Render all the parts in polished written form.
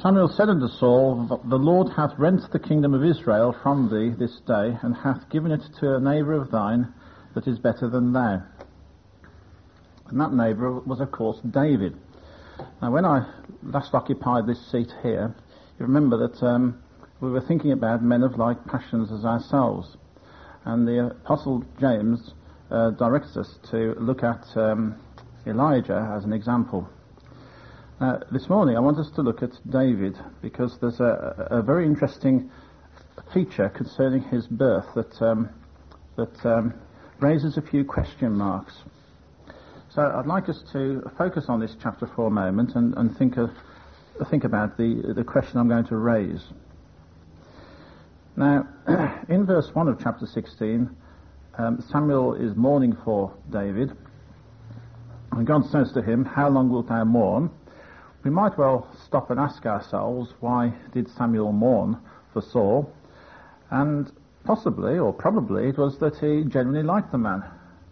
Samuel said unto Saul, The Lord hath rent the kingdom of Israel from thee this day, and hath given it to a neighbour of thine that is better than thou. And that neighbour was, of course, David. Now, when I last occupied this seat here, you remember that we were thinking about men of like passions as ourselves. And the Apostle James directs us to look at Elijah as an example. This morning I want us to look at David, because there's a very interesting feature concerning his birth that raises a few question marks. So I'd like us to focus on this chapter for a moment and think about the question I'm going to raise. Now, in verse 1 of chapter 16, Samuel is mourning for David, and God says to him, How long wilt thou mourn? We might well stop and ask ourselves, why did Samuel mourn for Saul? And possibly, or probably, it was that he genuinely liked the man.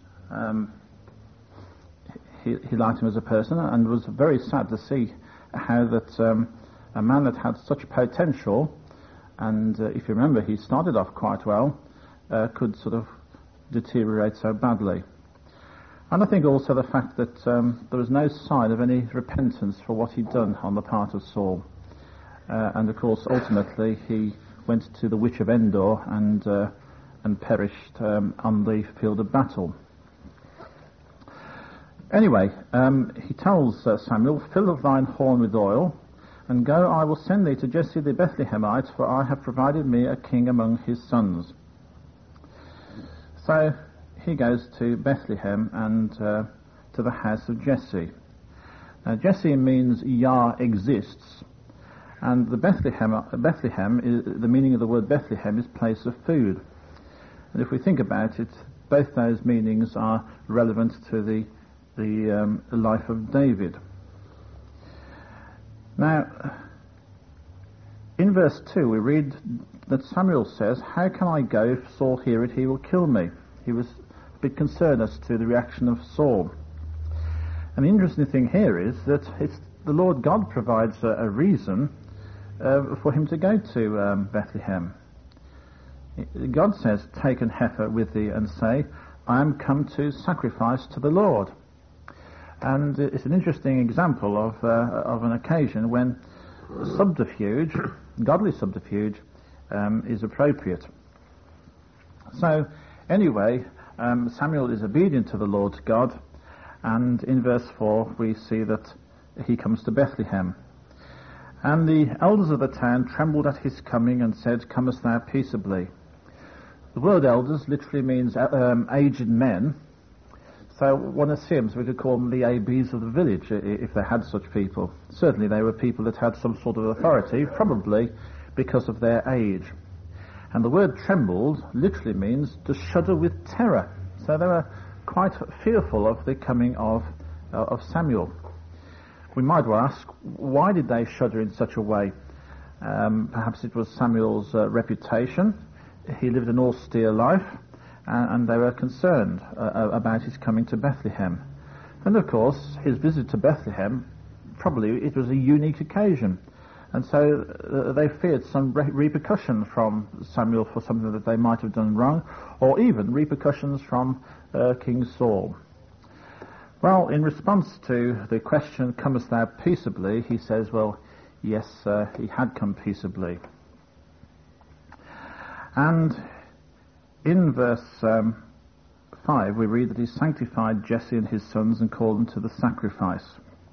He liked him as a person, and was very sad to see how that a man that had such potential, and if you remember, he started off quite well, could sort of deteriorate so badly. And I think also the fact that there was no sign of any repentance for what he'd done on the part of Saul. And of course, ultimately, he went to the witch of Endor and perished on the field of battle. Anyway, he tells Samuel, Fill of thine horn with oil, and go, I will send thee to Jesse the Bethlehemite, for I have provided me a king among his sons. So he goes to Bethlehem and to the house of Jesse. Now, Jesse means Yah exists, and the Bethlehem is, the meaning of the word Bethlehem is place of food. And if we think about it, both those meanings are relevant to the life of David. Now, in verse 2 we read that Samuel says, How can I go? If Saul hear it, he will kill me. He was a bit concerned as to the reaction of Saul. And the interesting thing here is that it's the Lord God provides a reason for him to go to Bethlehem. God says, Take an heifer with thee and say, I am come to sacrifice to the Lord. And it's an interesting example of an occasion when subterfuge, godly subterfuge, is appropriate. So, anyway, Samuel is obedient to the Lord God, and in verse 4 we see that he comes to Bethlehem. And the elders of the town trembled at his coming and said, Comest thou peaceably? The word elders literally means aged men. So one assumes we could call them the ABs of the village if they had such people. Certainly they were people that had some sort of authority, probably because of their age. And the word trembled literally means to shudder with terror. So they were quite fearful of the coming of Samuel. We might well ask, why did they shudder in such a way? Perhaps it was Samuel's reputation. He lived an austere life, and they were concerned about his coming to Bethlehem. And of course, his visit to Bethlehem, probably it was a unique occasion. And so they feared some repercussion from Samuel for something that they might have done wrong, or even repercussions from King Saul. Well, in response to the question, Comest thou peaceably, he says, well, yes, he had come peaceably. And in verse 5 we read that he sanctified Jesse and his sons and called them to the sacrifice.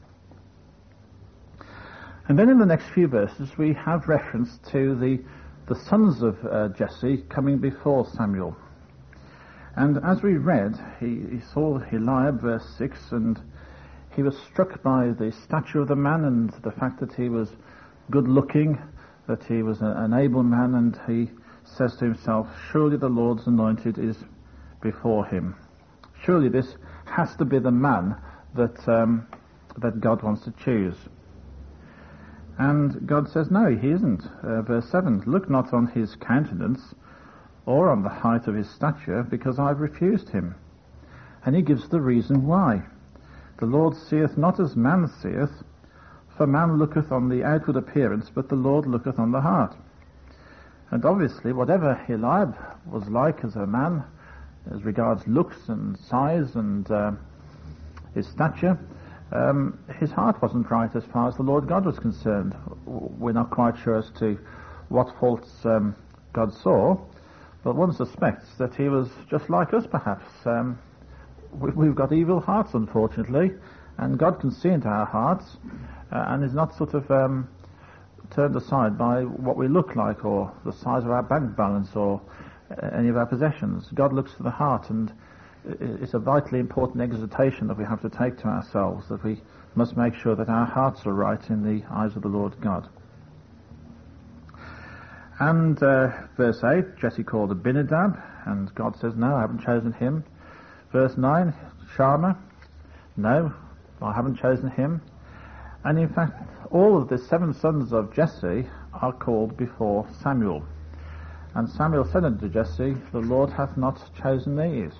And then in the next few verses we have reference to the sons of Jesse coming before Samuel. And as we read, he saw Eliab, verse 6, and he was struck by the stature of the man and the fact that he was good looking, that he was an able man, and he says to himself, surely the Lord's anointed is before him. Surely this has to be the man that God wants to choose. And God says, no, he isn't. Verse 7, look not on his countenance or on the height of his stature, because I've refused him. And he gives the reason why. The Lord seeth not as man seeth, For man looketh on the outward appearance, but the Lord looketh on the heart. And obviously, whatever Eliab was like as a man, as regards looks and size and his stature, his heart wasn't right as far as the Lord God was concerned. We're not quite sure as to what faults God saw, but one suspects that he was just like us, perhaps. We've got evil hearts, unfortunately, and God can see into our hearts and is not sort of turned aside by what we look like or the size of our bank balance or any of our possessions. God looks to the heart, and it's a vitally important exhortation that we have to take to ourselves, that we must make sure that our hearts are right in the eyes of the Lord God. And verse 8, Jesse called Abinadab, and God says, no, I haven't chosen him. Verse 9, Shammah, no, I haven't chosen him. And in fact, all of the 7 sons of Jesse are called before Samuel. And Samuel said unto Jesse, the Lord hath not chosen these.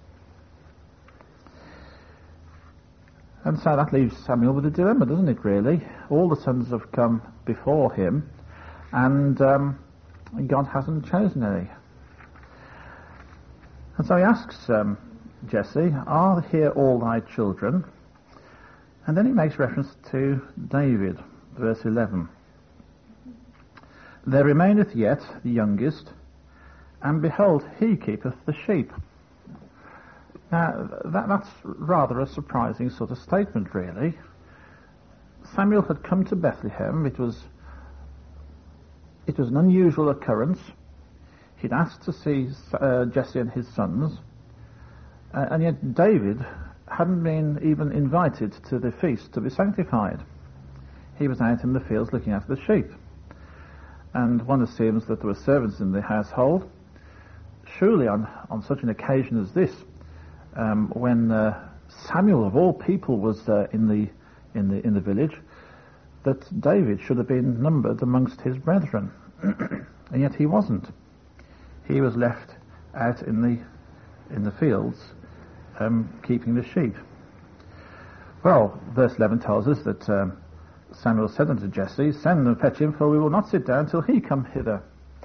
And so that leaves Samuel with a dilemma, doesn't it, really? All the sons have come before him, and God hasn't chosen any. And so he asks Jesse, are here all thy children? And then he makes reference to David, verse 11. There remaineth yet the youngest, and behold, he keepeth the sheep. Now, that's rather a surprising sort of statement, really. Samuel had come to Bethlehem. It was an unusual occurrence. He'd asked to see Jesse and his sons, and yet David hadn't been even invited to the feast to be sanctified. He was out in the fields looking after the sheep. And one assumes that there were servants in the household. Surely on such an occasion as this, when Samuel of all people was in the village, that David should have been numbered amongst his brethren. And yet he wasn't. He was left out in the fields keeping the sheep. Well, verse 11 tells us that Samuel said unto Jesse, send and fetch him, for we will not sit down till he come hither.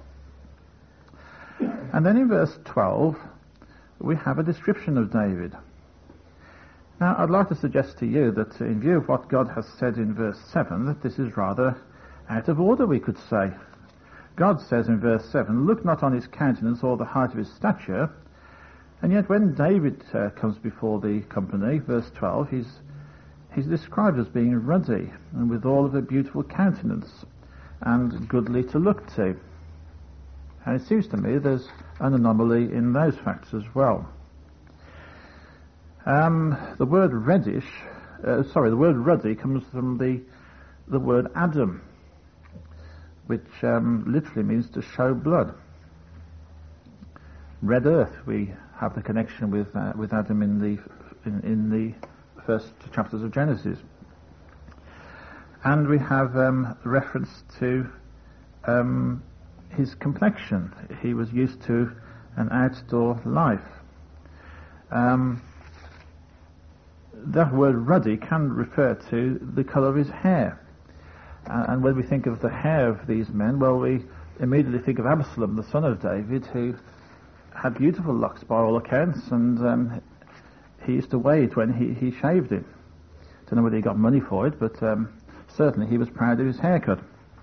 And then in verse 12 we have a description of David. Now I'd like to suggest to you that in view of what God has said in verse 7, that this is rather out of order, we could say. God says in verse 7, look not on his countenance or the height of his stature. And yet when David comes before the company, verse 12, he's described as being ruddy and with all of a beautiful countenance and goodly to look to. And it seems to me there's an anomaly in those facts as well. The word ruddy comes from the word Adam, which literally means to show blood. Red earth, we have the connection with Adam in the first chapters of Genesis, and we have reference to his complexion. He was used to an outdoor life. That word ruddy can refer to the colour of his hair, and when we think of the hair of these men, well, we immediately think of Absalom, the son of David, who had beautiful locks by all accounts, and he used to wait when he shaved it. Don't know whether he got money for it, but certainly he was proud of his haircut.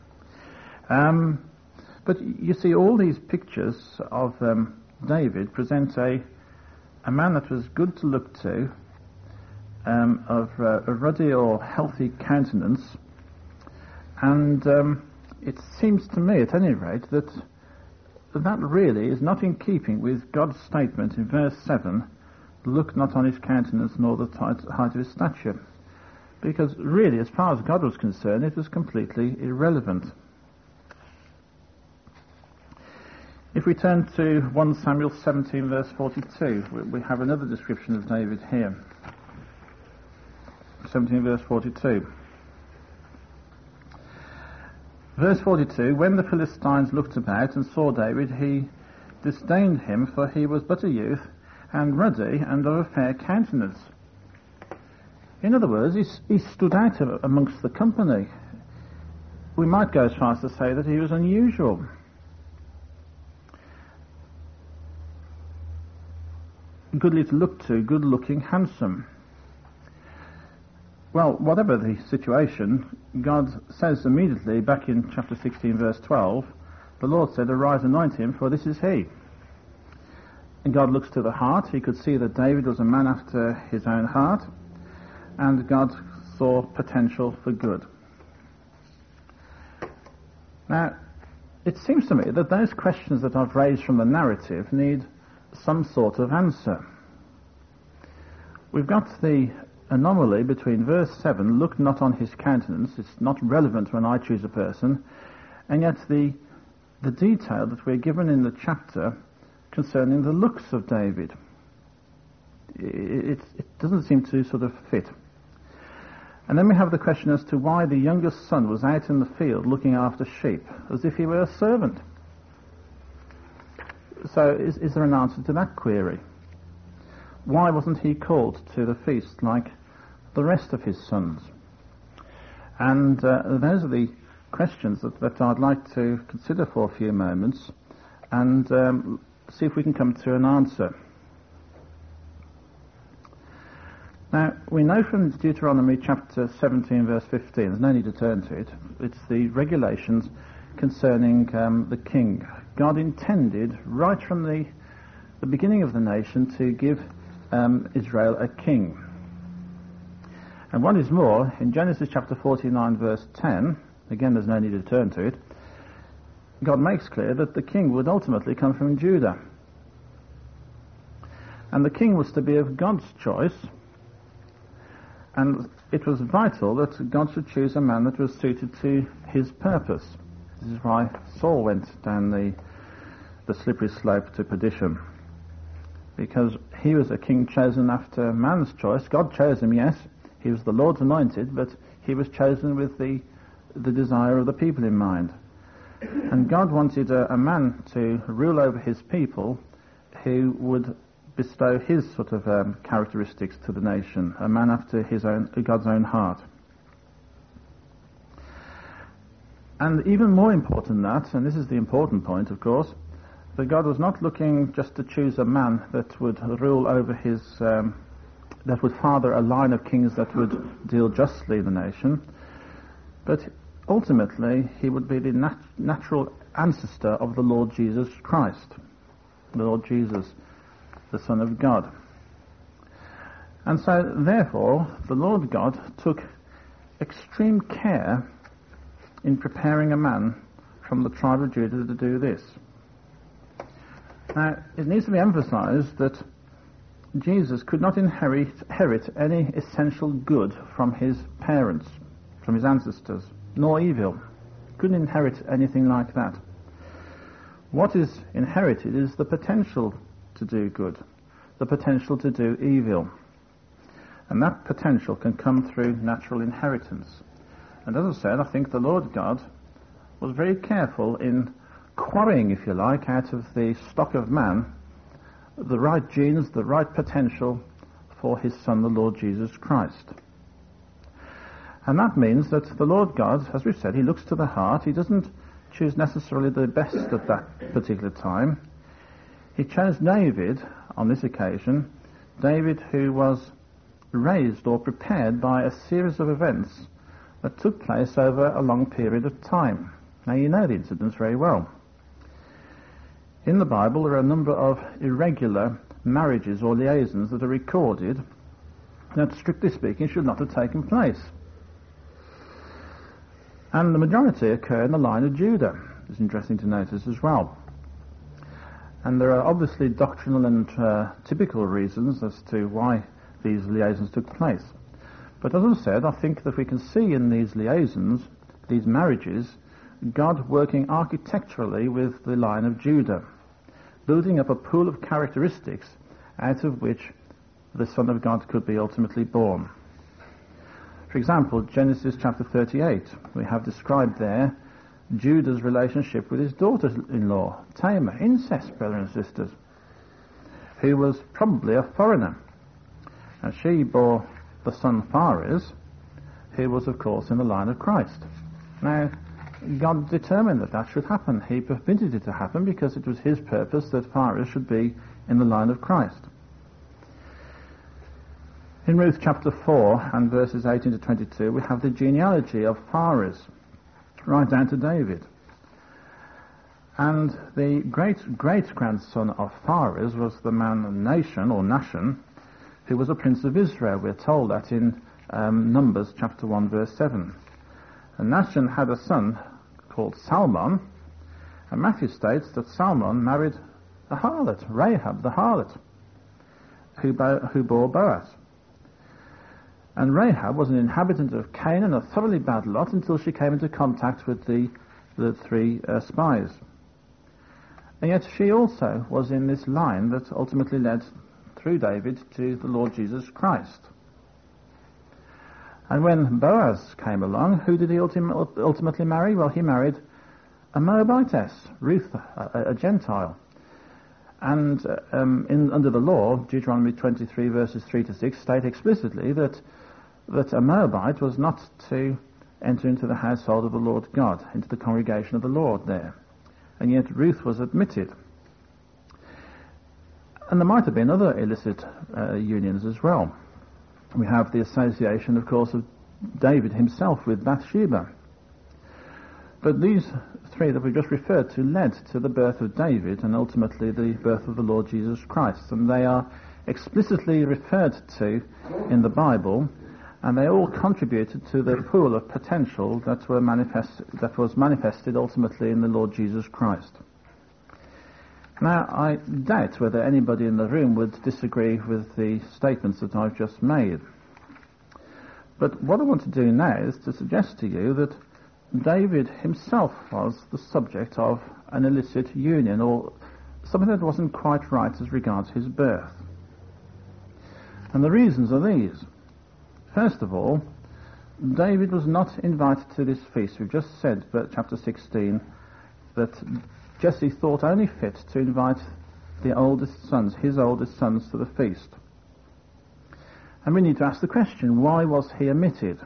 But you see, all these pictures of David present a man that was good to look to, of a ruddy or healthy countenance, and it seems to me, at any rate, that really is not in keeping with God's statement in verse 7, look not on his countenance nor the height of his stature. Because really, as far as God was concerned, it was completely irrelevant. If we turn to 1 Samuel 17 verse 42, we have another description of David here. 17 verse 42. Verse 42, when the Philistines looked about and saw David, he disdained him, for he was but a youth, and ruddy, and of a fair countenance. In other words, he stood out amongst the company. We might go as far as to say that he was unusual. Goodly to look to, good-looking, handsome. Well, whatever the situation, God says immediately, back in chapter 16, verse 12, the Lord said, "Arise, anoint him, for this is he." And God looks to the heart. He could see that David was a man after his own heart, and God saw potential for good. Now, it seems to me that those questions that I've raised from the narrative need some sort of answer. We've got the anomaly between verse 7, "Look not on his countenance," it's not relevant when I choose a person, and yet the detail that we're given in the chapter concerning the looks of David. It doesn't seem to sort of fit. And then we have the question as to why the youngest son was out in the field looking after sheep, as if he were a servant. So is there an answer to that query? Why wasn't he called to the feast like the rest of his sons? And those are the questions that I'd like to consider for a few moments and see if we can come to an answer. Now, we know from Deuteronomy chapter 17, verse 15, there's no need to turn to it, it's the regulations concerning the king. God intended, right from the beginning of the nation, to give Israel a king. And what is more, in Genesis chapter 49, verse 10, again there's no need to turn to it, God makes clear that the king would ultimately come from Judah. And the king was to be of God's choice, and it was vital that God should choose a man that was suited to his purpose. This is why Saul went down the slippery slope to perdition, because he was a king chosen after man's choice. God chose him, yes, he was the Lord's anointed, but he was chosen with the desire of the people in mind. And God wanted a man to rule over his people who would bestow his sort of characteristics to the nation, a man after God's own heart. And even more important than that, and this is the important point, of course, that God was not looking just to choose a man that would rule over that would father a line of kings that would deal justly in the nation, but ultimately he would be the natural ancestor of the Lord Jesus Christ, the Lord Jesus, the Son of God. And so, therefore, the Lord God took extreme care in preparing a man from the tribe of Judah to do this. Now, it needs to be emphasized that Jesus could not inherit any essential good from his parents, from his ancestors, nor evil. Couldn't inherit anything like that. What is inherited is the potential to do good, the potential to do evil. And that potential can come through natural inheritance. And as I said, I think the Lord God was very careful in quarrying, if you like, out of the stock of man, the right genes, the right potential for his Son, the Lord Jesus Christ. And that means that the Lord God, as we've said, he looks to the heart. He doesn't choose necessarily the best at that particular time. He chose David on this occasion, David who was raised or prepared by a series of events that took place over a long period of time. Now you know the incidents very well. In the Bible there are a number of irregular marriages or liaisons that are recorded that, strictly speaking, should not have taken place. And the majority occur in the line of Judah. It's interesting to notice as well. And there are obviously doctrinal and typical reasons as to why these liaisons took place. But as I said, I think that we can see in these liaisons, these marriages, God working architecturally with the line of Judah, building up a pool of characteristics out of which the Son of God could be ultimately born. For example, Genesis chapter 38, we have described there Judah's relationship with his daughter-in-law, Tamar, incest, brothers and sisters, who was probably a foreigner. And she bore the son Phares, who was, of course, in the line of Christ. Now, God determined that that should happen. He permitted it to happen because it was his purpose that Phares should be in the line of Christ. In Ruth chapter 4 and verses 18 to 22, we have the genealogy of Phares, right down to David. And the great-great-grandson of Phares was the man Nahshon, who was a prince of Israel. We're told that in Numbers chapter 1 verse 7. And Nahshon had a son called Salmon, and Matthew states that Salmon married a harlot, Rahab the harlot, who bore Boaz. And Rahab was an inhabitant of Canaan, a thoroughly bad lot, until she came into contact with the three spies. And yet she also was in this line that ultimately led through David to the Lord Jesus Christ. And when Boaz came along, who did he ultimately marry? Well, he married a Moabitess, Ruth, a Gentile. And under the law, Deuteronomy 23 verses 3 to 6 state explicitly that a Moabite was not to enter into the household of the Lord God, into the congregation of the Lord there. And yet Ruth was admitted. And there might have been other illicit unions as well. We have the association, of course, of David himself with Bathsheba. But these three that we just referred to led to the birth of David and ultimately the birth of the Lord Jesus Christ. And they are explicitly referred to in the Bible, and they all contributed to the pool of potential that was manifested ultimately in the Lord Jesus Christ. Now, I doubt whether anybody in the room would disagree with the statements that I've just made. But what I want to do now is to suggest to you that David himself was the subject of an illicit union, or something that wasn't quite right as regards his birth. And the reasons are these. First of all, David was not invited to this feast. We've just said, chapter 16, that Jesse thought only fit to invite his oldest sons, to the feast. And we need to ask the question, why was he omitted?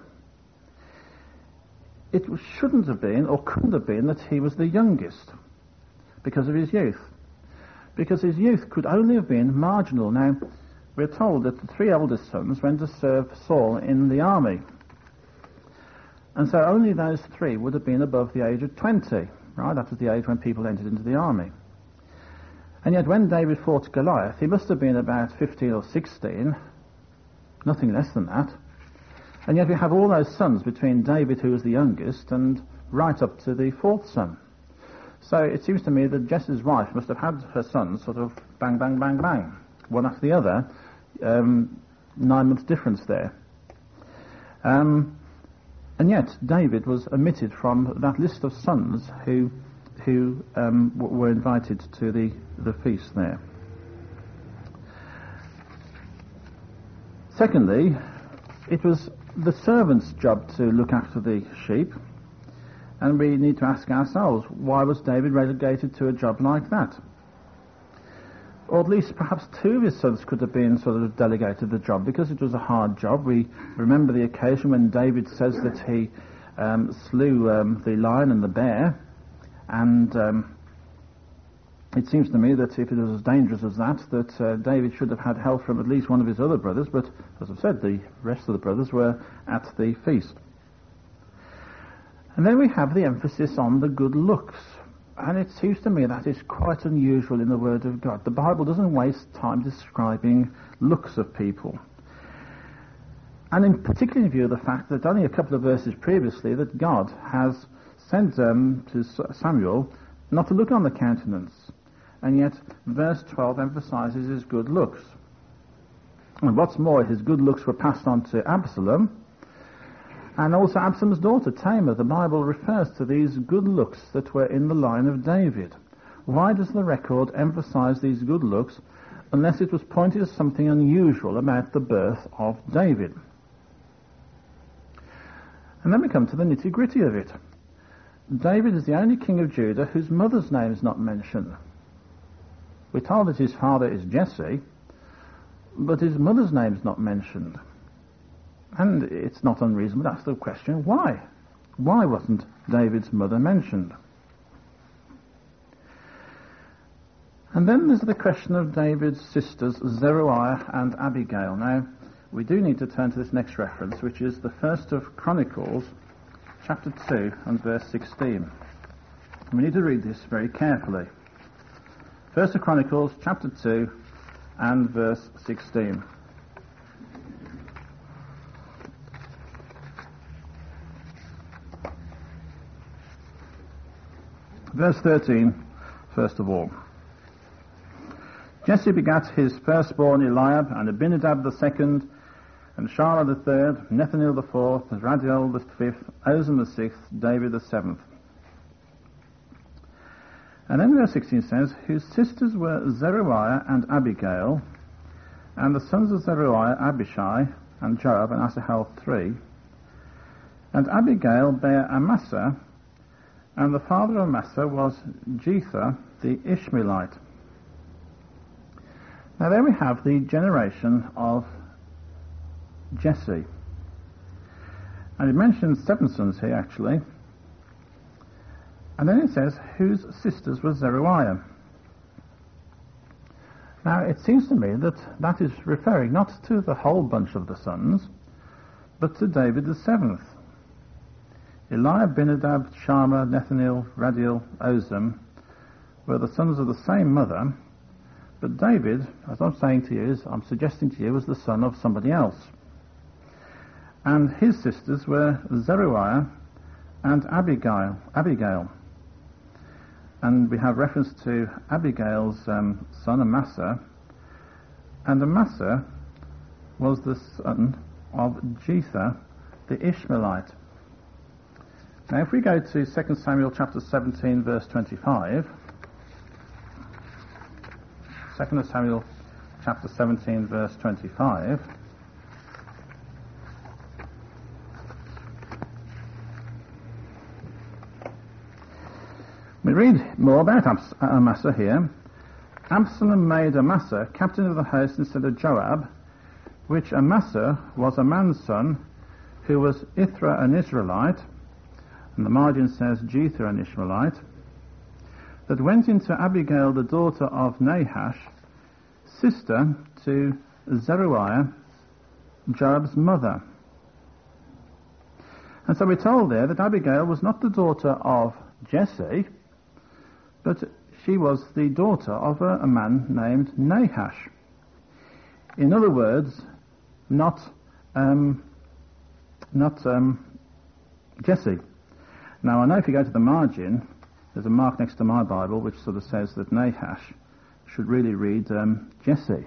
It shouldn't have been, or couldn't have been, that he was the youngest, because of his youth. Because his youth could only have been marginal. Now, we're told that the three eldest sons went to serve Saul in the army. And so only those three would have been above the age of 20. Right, that was the age when people entered into the army. And yet when David fought Goliath, he must have been about 15 or 16, nothing less than that. And yet we have all those sons between David, who was the youngest, and right up to the fourth son. So it seems to me that Jesse's wife must have had her sons sort of bang, bang, bang, bang, one after the other, 9 months difference there. And yet David was omitted from that list of sons who were invited to the feast there. Secondly, it was the servant's job to look after the sheep, and we need to ask ourselves, why was David relegated to a job like that? Or at least perhaps two of his sons could have been sort of delegated the job, because it was a hard job. We remember the occasion when David says that he slew the lion and the bear, and it seems to me that if it was as dangerous as that David should have had help from at least one of his other brothers, but as I've said, the rest of the brothers were at the feast. And then we have the emphasis on the good looks. And it seems to me that is quite unusual in the Word of God. The Bible doesn't waste time describing looks of people. And in particular in view of the fact that only a couple of verses previously that God has said to Samuel not to look on the countenance. And yet verse 12 emphasizes his good looks. And what's more, his good looks were passed on to Absalom, and also Absalom's daughter, Tamar. The Bible refers to these good looks that were in the line of David. Why does the record emphasize these good looks unless it was pointed to something unusual about the birth of David? And then we come to the nitty-gritty of it. David is the only king of Judah whose mother's name is not mentioned. We're told that his father is Jesse, but his mother's name is not mentioned. And it's not unreasonable to ask the question, why? Why wasn't David's mother mentioned? And then there's the question of David's sisters, Zeruiah and Abigail. Now, we do need to turn to this next reference, which is the first of Chronicles, chapter 2 and verse 16. We need to read this very carefully. First of Chronicles, chapter 2 and verse 16. Verse 13, first of all. Jesse begat his firstborn Eliab, and Abinadab the second, and Shammah the third, Nethanel the fourth, Radiel the fifth, Ozem the sixth, David the seventh. And then verse 16 says, whose sisters were Zeruiah and Abigail, and the sons of Zeruiah, Abishai, and Joab, and Asahel 3. And Abigail bare Amasa, and the father of Amasa was Jether the Ishmaelite. Now there we have the generation of Jesse. And it mentions 7 sons here, actually. And then it says, whose sisters were Zeruiah. Now it seems to me that that is referring not to the whole bunch of the sons, but to David the 7th. Eliab, Abinadab, Shammah, Nethanel, Radiel, Ozem were the sons of the same mother, but David, as I'm saying to you, I'm suggesting to you, was the son of somebody else. And his sisters were Zeruiah and Abigail. And we have reference to Abigail's son Amasa, and Amasa was the son of Jether the Ishmaelite. Now if we go to 2 Samuel chapter 17 verse 25, 2 Samuel chapter 17 verse 25, we read more about Amasa here. Absalom made Amasa captain of the host instead of Joab, which Amasa was a man's son, who was Ithra an Israelite, and the margin says Jether an Ishmaelite, that went into Abigail the daughter of Nahash, sister to Zeruiah, Joab's mother. And so we're told there that Abigail was not the daughter of Jesse, but she was the daughter of a man named Nahash. In other words, not Jesse. Now I know if you go to the margin, there's a mark next to my Bible which sort of says that Nahash should really read Jesse.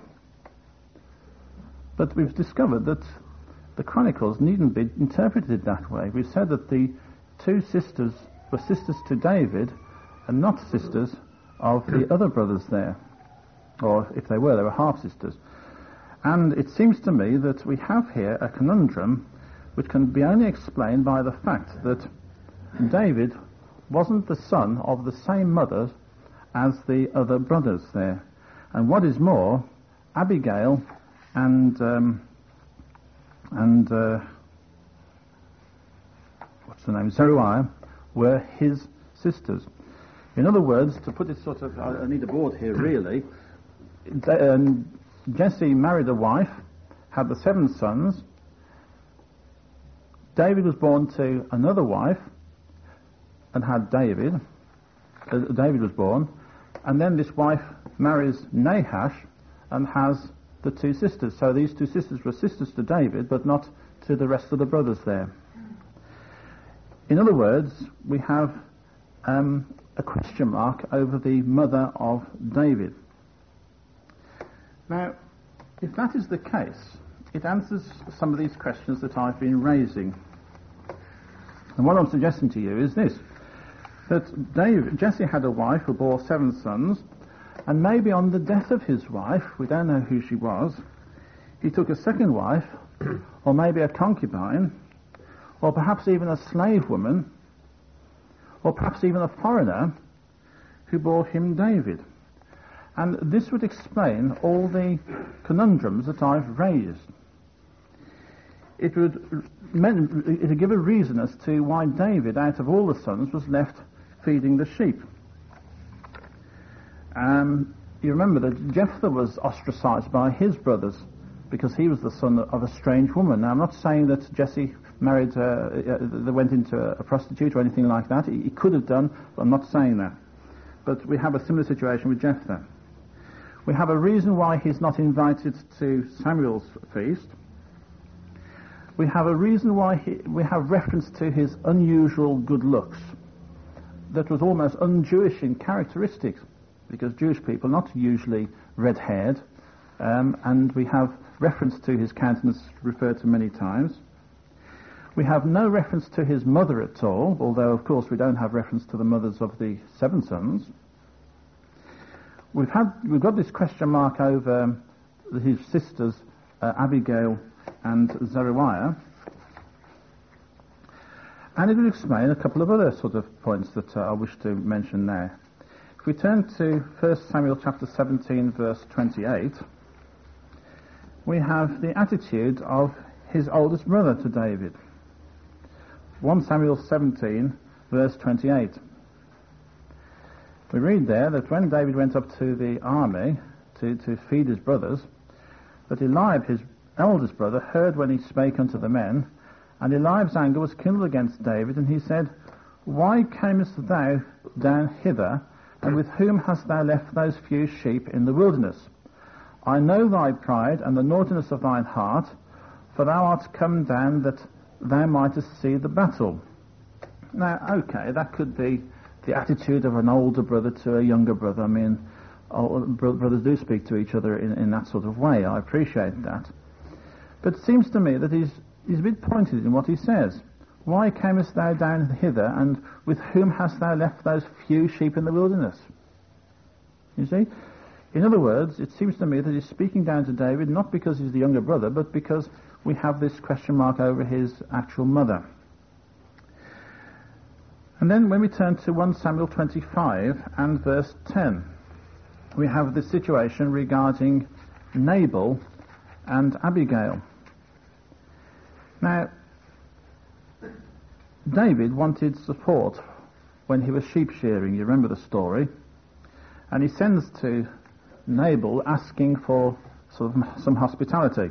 But we've discovered that the Chronicles needn't be interpreted that way. We've said that the 2 sisters were sisters to David and not sisters of the other brothers there. Or if they were half-sisters. And it seems to me that we have here a conundrum which can be only explained by the fact that David wasn't the son of the same mother as the other brothers there. And what is more, Abigail and Zeruiah were his sisters. In other words, to put it sort of, I need a board here really, Jesse married a wife, had the 7 sons. David was born to another wife and had David. David was born. And then this wife marries Nahash and has the 2 sisters. So these 2 sisters were sisters to David, but not to the rest of the brothers there. In other words, we have a question mark over the mother of David. Now, if that is the case, it answers some of these questions that I've been raising. And what I'm suggesting to you is this, that Jesse had a wife who bore 7 sons, and maybe on the death of his wife, we don't know who she was, he took a second wife, or maybe a concubine, or perhaps even a slave woman, or perhaps even a foreigner, who bore him David. And this would explain all the conundrums that I've raised. it would give a reason as to why David, out of all the sons, was left feeding the sheep. You remember that Jephthah was ostracized by his brothers because he was the son of a strange woman. Now, I'm not saying that Jesse married, they went into a prostitute or anything like that. He could have done, but I'm not saying that. But we have a similar situation with Jephthah. We have a reason why he's not invited to Samuel's feast. We have a reason why we have reference to his unusual good looks that was almost un-Jewish in characteristics, because Jewish people are not usually red-haired, and we have reference to his countenance referred to many times. We have no reference to his mother at all, although of course we don't have reference to the mothers of the 7 sons. We've got this question mark over his sisters Abigail and Zeruiah, and it will explain a couple of other sort of points that I wish to mention now. If we turn to 1 Samuel chapter 17 verse 28, we have the attitude of his oldest brother to David. 1 Samuel 17 verse 28. We read there that when David went up to the army to feed his brothers, that Eliab, his eldest brother, heard when he spake unto the men, and Eliab's anger was kindled against David, and he said, Why camest thou down hither, and with whom hast thou left those few sheep in the wilderness? I know thy pride and the naughtiness of thine heart, for thou art come down that thou mightest see the battle. Now, okay, that could be the attitude of an older brother to a younger brother. I mean, brothers do speak to each other in that sort of way. I appreciate that. But it seems to me that he's a bit pointed in what he says. Why camest thou down hither, and with whom hast thou left those few sheep in the wilderness? You see? In other words, it seems to me that he's speaking down to David not because he's the younger brother, but because we have this question mark over his actual mother. And then when we turn to 1 Samuel 25 and verse 10, we have this situation regarding Nabal and Abigail. Now, David wanted support when he was sheep shearing. You remember the story. And he sends to Nabal asking for sort of some hospitality.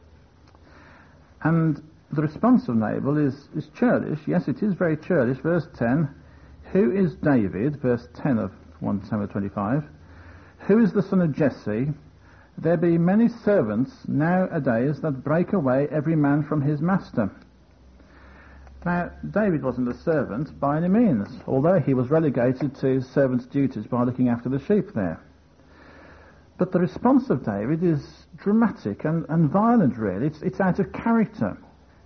And the response of Nabal is churlish. Yes, it is very churlish. Verse 10, Who is David? Verse 10 of 1 Samuel 25. Who is the son of Jesse? There be many servants nowadays that break away every man from his master. Now, David wasn't a servant by any means, although he was relegated to servant's duties by looking after the sheep there. But the response of David is dramatic and violent, really. It's out of character.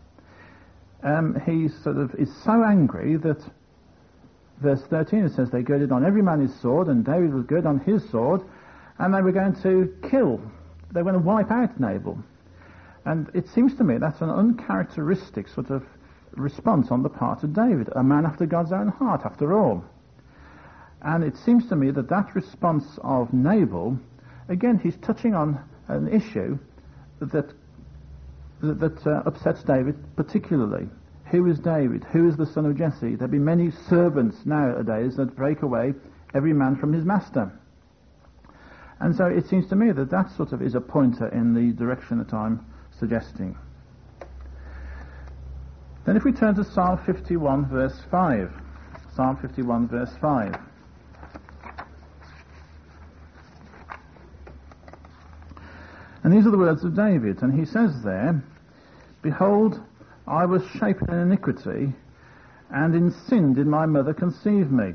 He sort of is so angry that verse 13 it says they girded on every man his sword, and David was girded on his sword, and they were going to kill. They were going to wipe out Nabal. And it seems to me that's an uncharacteristic sort of response on the part of David, a man after God's own heart, after all. And it seems to me that that response of Nabal, again, he's touching on an issue that upsets David particularly. Who is David? Who is the son of Jesse? There be many servants nowadays that break away every man from his master. And so it seems to me that that sort of is a pointer in the direction that I'm suggesting. Then if we turn to Psalm 51 verse 5. Psalm 51 verse 5. And these are the words of David, and he says there, Behold, I was shapen in iniquity, and in sin did my mother conceive me.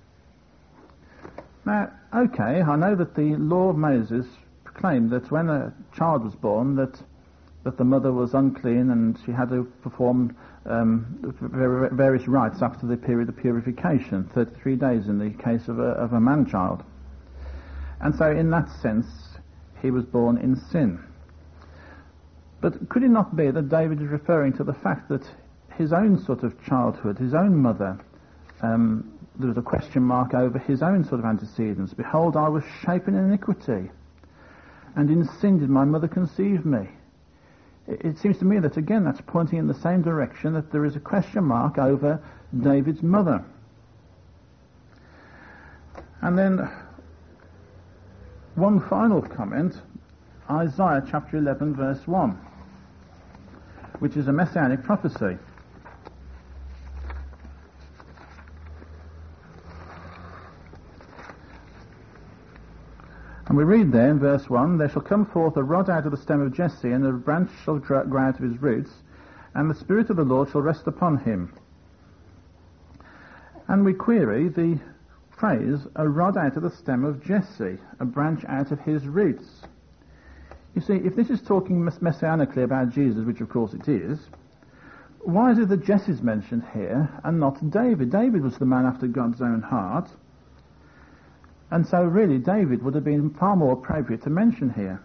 Now, okay, I know that the law of Moses proclaimed that when a child was born, that the mother was unclean and she had to perform various rites after the period of purification, 33 days in the case of a man-child. And so in that sense, he was born in sin. But could it not be that David is referring to the fact that his own sort of childhood, his own mother, there was a question mark over his own sort of antecedents. Behold, I was shapen in iniquity, and in sin did my mother conceive me. it seems to me that, again, that's pointing in the same direction, that there is a question mark over David's mother. And then one final comment, Isaiah chapter 11 verse 1, which is a messianic prophecy. And we read there in verse 1, "There shall come forth a rod out of the stem of Jesse, and a branch shall grow out of his roots, and the Spirit of the Lord shall rest upon him." And we query the phrase, "a rod out of the stem of Jesse, a branch out of his roots." You see, if this is talking messianically about Jesus, which of course it is, why is it that Jesse's mentioned here and not David? David was the man after God's own heart. And so really David would have been far more appropriate to mention here.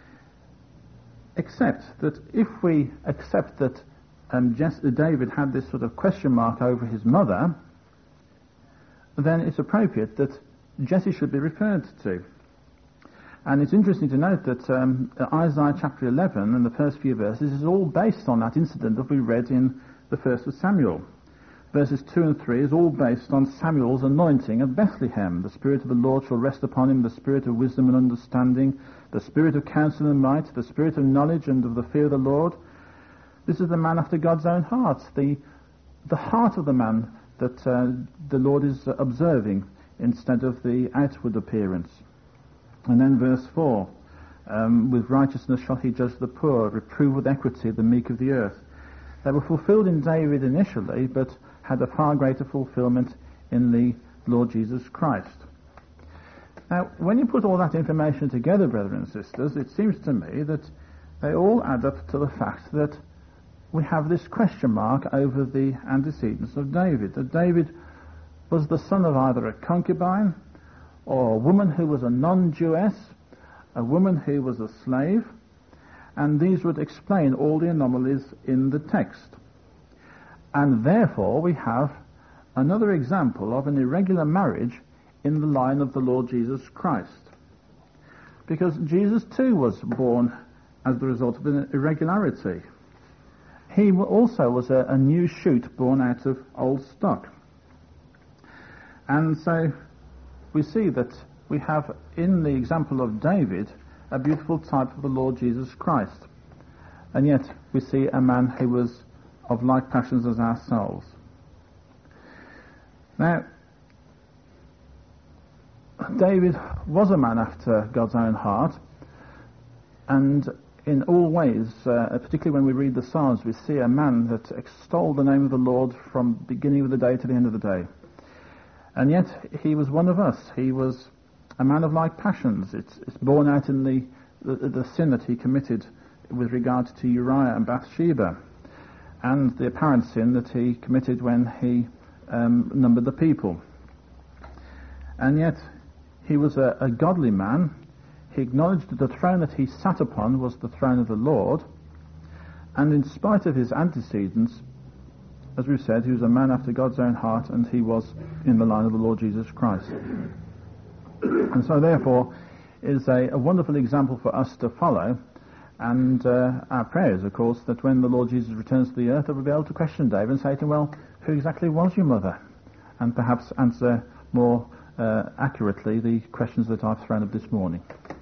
Except that if we accept that David had this sort of question mark over his mother, then it's appropriate that Jesse should be referred to. And it's interesting to note that Isaiah chapter 11 and the first few verses is all based on that incident that we read in the 1st of Samuel. Verses 2 and 3 is all based on Samuel's anointing at Bethlehem. "The Spirit of the Lord shall rest upon him, the Spirit of wisdom and understanding, the Spirit of counsel and might, the Spirit of knowledge and of the fear of the Lord." This is the man after God's own heart, the heart of the man that the Lord is observing instead of the outward appearance. And then verse 4, "With righteousness shall he judge the poor, reprove with equity the meek of the earth." They were fulfilled in David initially, but had a far greater fulfillment in the Lord Jesus Christ. Now, when you put all that information together, brethren and sisters, it seems to me that they all add up to the fact that we have this question mark over the antecedents of David, that David was the son of either a concubine or a woman who was a non-Jewess, a woman who was a slave, and these would explain all the anomalies in the text. And therefore we have another example of an irregular marriage in the line of the Lord Jesus Christ. Because Jesus too was born as the result of an irregularity. He also was a new shoot born out of old stock. And so we see that we have in the example of David a beautiful type of the Lord Jesus Christ. And yet we see a man who was of like passions as ourselves. Now, David was a man after God's own heart, and in all ways, particularly when we read the Psalms, we see a man that extolled the name of the Lord from the beginning of the day to the end of the day. And yet he was one of us. He was a man of like passions. It's borne out in the sin that he committed with regard to Uriah and Bathsheba, and the apparent sin that he committed when he numbered the people. And yet he was a godly man. He acknowledged that the throne that he sat upon was the throne of the Lord, and in spite of his antecedents, as we've said, he was a man after God's own heart, and he was in the line of the Lord Jesus Christ. And so therefore is a wonderful example for us to follow, and our prayer is, of course, that when the Lord Jesus returns to the earth, that we'll be able to question David and say to him, "Well, who exactly was your mother?" And perhaps answer more accurately the questions that I've thrown up this morning.